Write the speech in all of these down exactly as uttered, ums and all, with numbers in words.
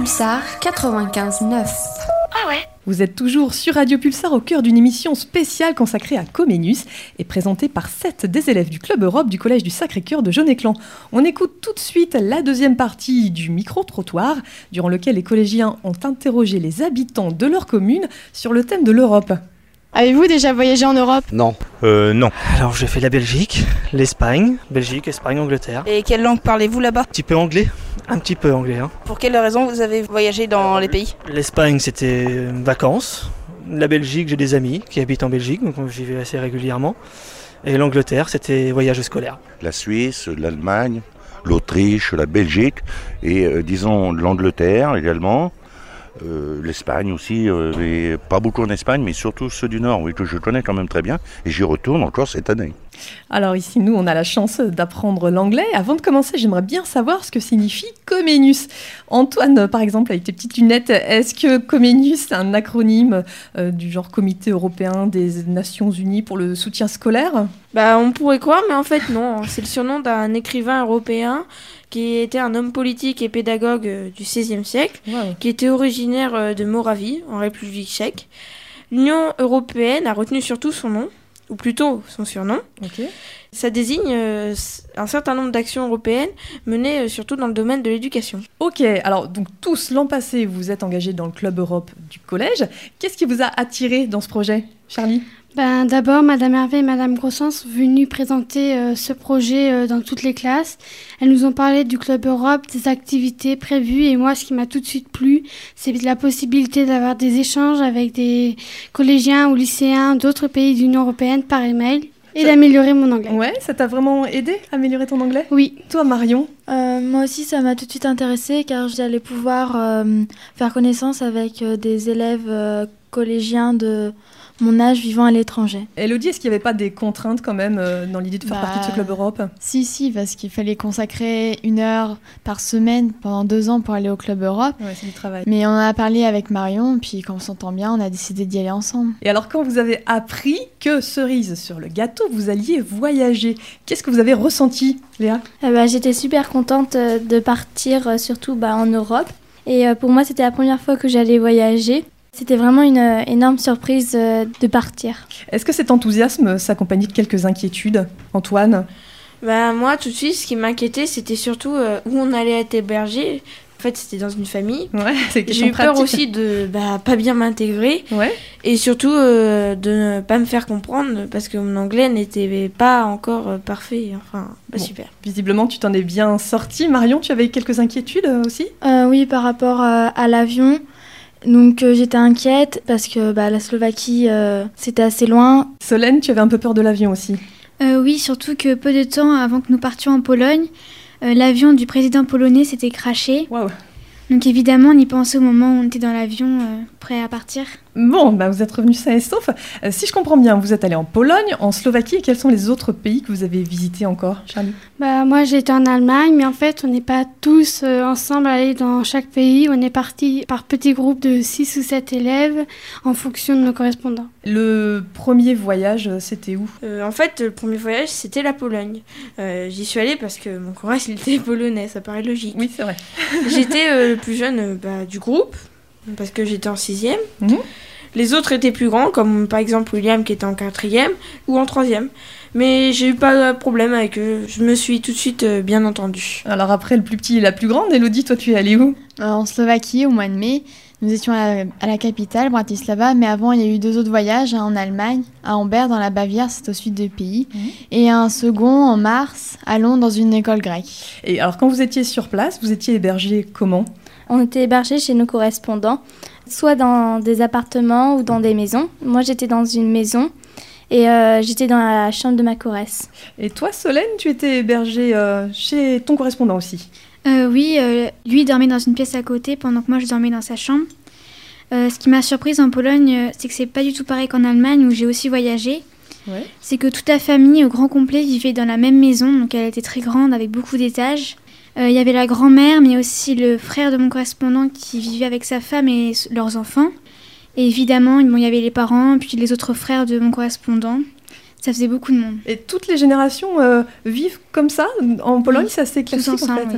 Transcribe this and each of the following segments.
Pulsar quatre-vingt-quinze neuf. Ah ouais. Vous êtes toujours sur Radio Pulsar au cœur d'une émission spéciale consacrée à Comenius et présentée par sept des élèves du Club Europe du Collège du Sacré-Cœur de Jaunet-Clan. On écoute tout de suite la deuxième partie du micro-trottoir, durant lequel les collégiens ont interrogé les habitants de leur commune sur le thème de l'Europe. Avez-vous déjà voyagé en Europe ? Non. Euh, non. Alors j'ai fait la Belgique, l'Espagne, Belgique, Espagne, Angleterre. Et quelle langue parlez-vous là-bas ? Un petit peu anglais, un petit peu anglais. Hein. Pour quelle raison vous avez voyagé dans les pays ? L'Espagne c'était vacances. La Belgique, j'ai des amis qui habitent en Belgique, donc j'y vais assez régulièrement. Et l'Angleterre, c'était voyage scolaire. La Suisse, l'Allemagne, l'Autriche, la Belgique et euh, disons l'Angleterre également. Euh, L'Espagne aussi, euh, et pas beaucoup en Espagne, mais surtout ceux du Nord, oui, que je connais quand même très bien, et j'y retourne encore cette année. Alors ici, nous, on a la chance d'apprendre l'anglais. Avant de commencer, j'aimerais bien savoir ce que signifie Comenius. Antoine, par exemple, avec tes petites lunettes, est-ce que Comenius, c'est un acronyme euh, du genre Comité européen des Nations Unies pour le soutien scolaire ? Bah, on pourrait croire, mais en fait, non. C'est le surnom d'un écrivain européen qui était un homme politique et pédagogue euh, du seizième siècle, wow. qui était originaire euh, de Moravie, en République tchèque. L'Union européenne a retenu surtout son nom, ou plutôt son surnom. Okay. Ça désigne euh, un certain nombre d'actions européennes menées euh, surtout dans le domaine de l'éducation. Ok, alors donc tous l'an passé, vous êtes engagés dans le Club Europe du collège. Qu'est-ce qui vous a attiré dans ce projet, Charlie ? Ben, d'abord, Madame Hervé et Madame Grossens sont venues présenter euh, ce projet euh, dans toutes les classes. Elles nous ont parlé du Club Europe, des activités prévues. Et moi, ce qui m'a tout de suite plu, c'est la possibilité d'avoir des échanges avec des collégiens ou lycéens d'autres pays de l'Union européenne par email. Et d'améliorer mon anglais. Ouais, ça t'a vraiment aidé à améliorer ton anglais ? Oui. Toi, Marion ? euh, Moi aussi, ça m'a tout de suite intéressée car j'allais pouvoir euh, faire connaissance avec euh, des élèves euh, collégiens de mon âge vivant à l'étranger. Elodie, est-ce qu'il n'y avait pas des contraintes quand même euh, dans l'idée de faire bah, partie de ce Club Europe ? Si, si, parce qu'il fallait consacrer une heure par semaine pendant deux ans pour aller au Club Europe. Ouais, c'est du travail. Mais on en a parlé avec Marion, puis quand on s'entend bien, on a décidé d'y aller ensemble. Et alors, quand vous avez appris que, cerise sur le gâteau, vous alliez voyager, qu'est-ce que vous avez ressenti, Léa ? euh, bah, J'étais super contente de partir, euh, surtout bah, en Europe. Et euh, pour moi, c'était la première fois que j'allais voyager. C'était vraiment une euh, énorme surprise euh, de partir. Est-ce que cet enthousiasme s'accompagnait de quelques inquiétudes, Antoine ? Bah, moi, tout de suite, ce qui m'inquiétait, c'était surtout euh, où on allait être hébergé. En fait, c'était dans une famille. Ouais, c'est J'ai eu peur aussi de bah, pas bien m'intégrer. Ouais. Et surtout euh, de ne pas me faire comprendre parce que mon anglais n'était pas encore euh, parfait. Enfin, pas bon, super. Visiblement, tu t'en es bien sortie. Marion, tu avais quelques inquiétudes euh, aussi ? euh, Oui, par rapport euh, à l'avion. Donc euh, j'étais inquiète parce que bah, la Slovaquie, euh, c'était assez loin. Solène, tu avais un peu peur de l'avion aussi ? euh, Oui, surtout que peu de temps avant que nous partions en Pologne, euh, l'avion du président polonais s'était crashé. Waouh. Donc évidemment, on y pensait au moment où on était dans l'avion, euh, prêt à partir. Bon, bah vous êtes revenus sains et saufs. Euh, si je comprends bien, vous êtes allés en Pologne, en Slovaquie, et quels sont les autres pays que vous avez visités encore, Charlie ? Bah, moi, j'ai été en Allemagne, mais en fait, on n'est pas tous euh, ensemble allés dans chaque pays. On est partis par petits groupes de six ou sept élèves en fonction de nos correspondants. Le premier voyage, c'était où ? euh, En fait, le premier voyage, c'était la Pologne. Euh, j'y suis allée parce que mon courage, il était polonais, ça paraît logique. Oui, c'est vrai. J'étais euh, le plus jeune euh, bah, du groupe, parce que j'étais en sixième. Mmh. Les autres étaient plus grands, comme par exemple William qui était en quatrième ou en troisième. Mais j'ai eu pas de problème avec eux. Je me suis tout de suite euh, bien entendue. Alors après le plus petit et la plus grande, Elodie, toi tu es allée où ? euh, En Slovaquie, au mois de mai. Nous étions à la, à la capitale, Bratislava, mais avant il y a eu deux autres voyages, un en Allemagne, à Amber dans la Bavière, c'est au sud du pays, mmh. et un second en mars, à Londres dans une école grecque. Et alors quand vous étiez sur place, vous étiez hébergés comment ? On était hébergés chez nos correspondants, soit dans des appartements ou dans des maisons. Moi, j'étais dans une maison et euh, j'étais dans la chambre de ma corresse. Et toi, Solène, tu étais hébergée euh, chez ton correspondant aussi ? euh, Oui, euh, lui dormait dans une pièce à côté pendant que moi, je dormais dans sa chambre. Euh, ce qui m'a surprise en Pologne, c'est que c'est pas du tout pareil qu'en Allemagne où j'ai aussi voyagé. Ouais. C'est que toute la famille au grand complet vivait dans la même maison, donc elle était très grande avec beaucoup d'étages. Il euh, y avait la grand-mère, mais aussi le frère de mon correspondant qui vivait avec sa femme et leurs enfants. Et évidemment, il bon, y avait les parents, puis les autres frères de mon correspondant. Ça faisait beaucoup de monde. Et toutes les générations euh, vivent comme ça ? En Pologne, oui, c'est assez classique tous ensemble, en fait. Oui.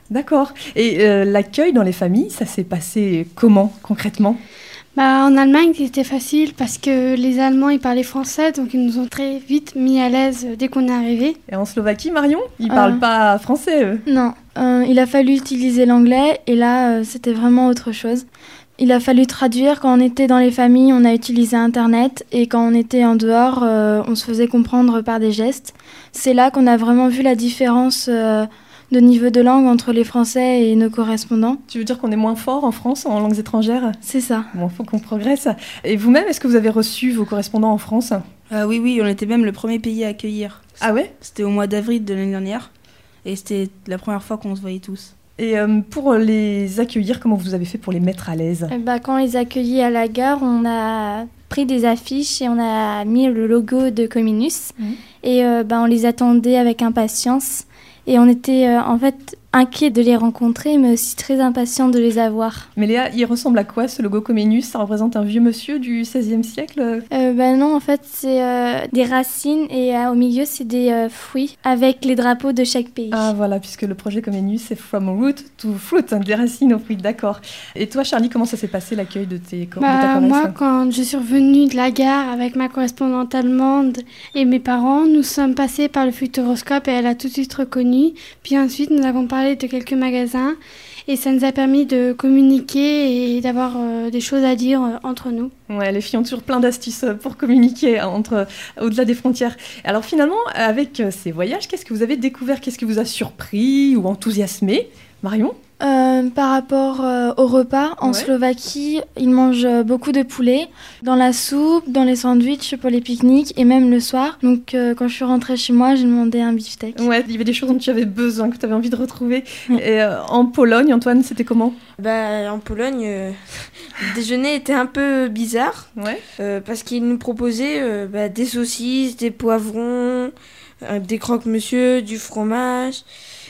D'accord. Et euh, l'accueil dans les familles, ça s'est passé comment concrètement ? Bah, en Allemagne, c'était facile parce que les Allemands, ils parlaient français, donc ils nous ont très vite mis à l'aise dès qu'on est arrivé. Et en Slovaquie, Marion, ils Euh, parlent pas français, eux ? Non, euh, il a fallu utiliser l'anglais et là, euh, c'était vraiment autre chose. Il a fallu traduire. Quand on était dans les familles, on a utilisé Internet et quand on était en dehors, euh, on se faisait comprendre par des gestes. C'est là qu'on a vraiment vu la différence euh, de niveau de langue entre les Français et nos correspondants. Tu veux dire qu'on est moins fort en France en langues étrangères ? C'est ça. Bon, il faut qu'on progresse. Et vous-même, est-ce que vous avez reçu vos correspondants en France ? Euh, oui, oui, on était même le premier pays à accueillir. Ah ouais ? C'était au mois d'avril de l'année dernière. Et c'était la première fois qu'on se voyait tous. Et euh, pour les accueillir, comment vous avez fait pour les mettre à l'aise ? Eh ben, quand on les accueillit à la gare, on a pris des affiches et on a mis le logo de Comenius. Mmh. Et euh, ben, on les attendait avec impatience. Et on était euh, en fait inquiets de les rencontrer, mais aussi très impatients de les avoir. Mais Léa, il ressemble à quoi ce logo Comenius ? Ça représente un vieux monsieur du seizième siècle ? euh, Ben non, en fait, c'est euh, des racines et euh, au milieu, c'est des euh, fruits avec les drapeaux de chaque pays. Ah voilà, puisque le projet Comenius, c'est From Root to Fruit, hein, des racines aux fruits, d'accord. Et toi, Charlie, comment ça s'est passé l'accueil de, tes, de bah, ta correspondante ? Moi, quand je suis revenue de la gare avec ma correspondante allemande et mes parents, nous sommes passés par le Futuroscope et elle a tout de suite reconnu. Puis ensuite, nous avons parlé de quelques magasins et ça nous a permis de communiquer et d'avoir euh, des choses à dire euh, entre nous. Ouais, les filles ont toujours plein d'astuces pour communiquer entre, euh, au-delà des frontières. Alors finalement, avec euh, ces voyages, qu'est-ce que vous avez découvert ? Qu'est-ce qui vous a surpris ou enthousiasmé ? Marion ? Euh, par rapport euh, au repas, en ouais. Slovaquie, ils mangent euh, beaucoup de poulet, dans la soupe, dans les sandwichs pour les pique-niques et même le soir. Donc euh, quand je suis rentrée chez moi, j'ai demandé un beefsteak. Ouais, il y avait des choses dont tu avais besoin, que tu avais envie de retrouver. Ouais. Et euh, en Pologne, Antoine, c'était comment ? Bah, en Pologne, euh, le déjeuner était un peu bizarre. Ouais. Euh, parce qu'ils nous proposaient euh, bah, des saucisses, des poivrons, euh, des croque-monsieur, du fromage...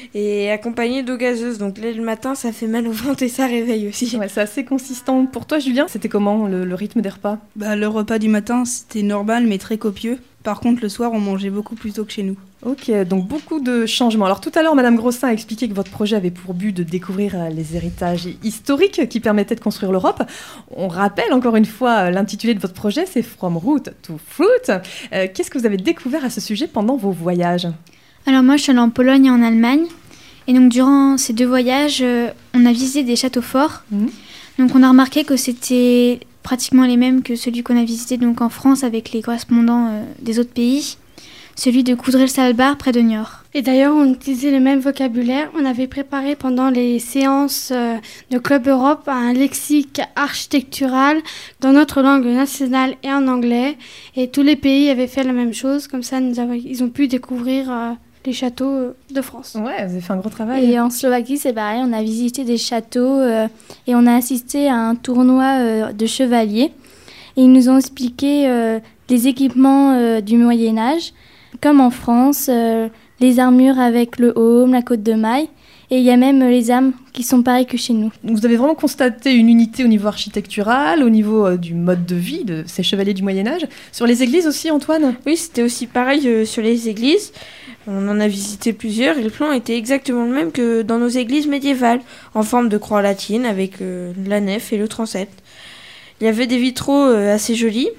et accompagné d'eau gazeuse. Donc là, le matin, ça fait mal au ventre et ça réveille aussi. Ouais, c'est assez consistant. Pour toi, Julien, c'était comment le, le rythme des repas ? Bah, le repas du matin, c'était normal, mais très copieux. Par contre, le soir, on mangeait beaucoup plus tôt que chez nous. Ok, donc beaucoup de changements. Alors tout à l'heure, Madame Grossin a expliqué que votre projet avait pour but de découvrir les héritages historiques qui permettaient de construire l'Europe. On rappelle encore une fois l'intitulé de votre projet, c'est From Root to Fruit. Euh, qu'est-ce que vous avez découvert à ce sujet pendant vos voyages ? Alors moi, je suis allée en Pologne et en Allemagne. Et donc, durant ces deux voyages, euh, on a visité des châteaux forts. Mmh. Donc, on a remarqué que c'était pratiquement les mêmes que celui qu'on a visité donc, en France avec les correspondants euh, des autres pays. Celui de Coudray-le-Salbar, près de Niort. Et d'ailleurs, on utilisait le même vocabulaire. On avait préparé pendant les séances euh, de Club Europe un lexique architectural dans notre langue nationale et en anglais. Et tous les pays avaient fait la même chose. Comme ça, nous avons, ils ont pu découvrir... Euh, les châteaux de France. Ouais, vous avez fait un gros travail. Et en Slovaquie, c'est pareil, on a visité des châteaux euh, et on a assisté à un tournoi euh, de chevaliers. Et ils nous ont expliqué euh, les équipements euh, du Moyen-Âge, comme en France, euh, les armures avec le aume, la côte de maille. Et il y a même les armes qui sont pareilles que chez nous. Vous avez vraiment constaté une unité au niveau architectural, au niveau euh, du mode de vie de ces chevaliers du Moyen-Âge. Sur les églises aussi, Antoine ? Oui, c'était aussi pareil euh, sur les églises. On en a visité plusieurs et le plan était exactement le même que dans nos églises médiévales, en forme de croix latine avec euh, la nef et le transept. Il y avait des vitraux euh, assez jolis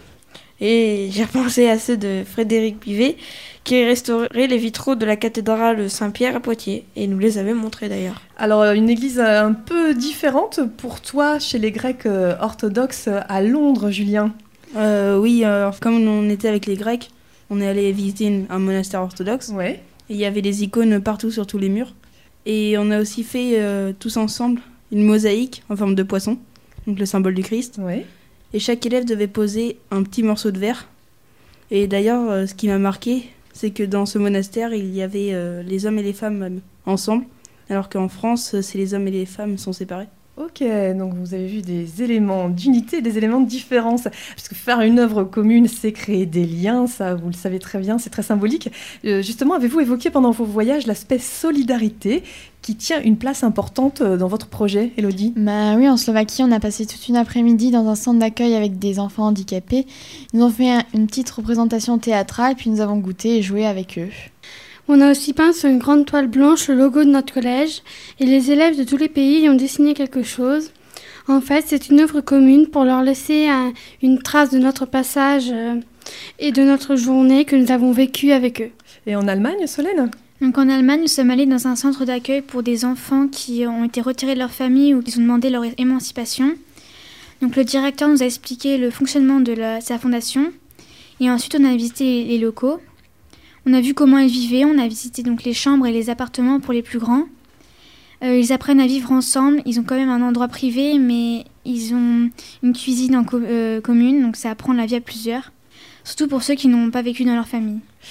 et j'ai repensé à ceux de Frédéric Bivet qui restaurait les vitraux de la cathédrale Saint-Pierre à Poitiers et nous les avait montrés d'ailleurs. Alors une église un peu différente pour toi chez les Grecs euh, orthodoxes à Londres, Julien ? euh, Oui, euh, comme on était avec les Grecs, on est allé visiter une, un monastère orthodoxe. Ouais. Et il y avait des icônes partout sur tous les murs. Et on a aussi fait euh, tous ensemble une mosaïque en forme de poisson, donc le symbole du Christ. Ouais. Et chaque élève devait poser un petit morceau de verre. Et d'ailleurs, euh, ce qui m'a marqué, c'est que dans ce monastère, il y avait euh, les hommes et les femmes euh, ensemble, alors qu'en France, c'est les hommes et les femmes sont séparés. Ok, donc vous avez vu des éléments d'unité, des éléments de différence. Parce que faire une œuvre commune, c'est créer des liens, ça vous le savez très bien, c'est très symbolique. Euh, justement, avez-vous évoqué pendant vos voyages l'aspect solidarité qui tient une place importante dans votre projet, Élodie ? Bah oui, en Slovaquie, on a passé toute une après-midi dans un centre d'accueil avec des enfants handicapés. Ils nous ont fait un, une petite représentation théâtrale, puis nous avons goûté et joué avec eux. On a aussi peint sur une grande toile blanche le logo de notre collège et les élèves de tous les pays y ont dessiné quelque chose. En fait, c'est une œuvre commune pour leur laisser un, une trace de notre passage euh, et de notre journée que nous avons vécue avec eux. Et en Allemagne, Solène ? Donc en Allemagne, nous sommes allés dans un centre d'accueil pour des enfants qui ont été retirés de leur famille ou qui ont demandé leur émancipation. Donc le directeur nous a expliqué le fonctionnement de la, sa fondation et ensuite on a visité les, les locaux. On a vu comment ils vivaient, on a visité donc les chambres et les appartements pour les plus grands. Euh, ils apprennent à vivre ensemble, ils ont quand même un endroit privé, mais ils ont une cuisine en co- euh, commune, donc ça apprend la vie à plusieurs, surtout pour ceux qui n'ont pas vécu dans leur famille.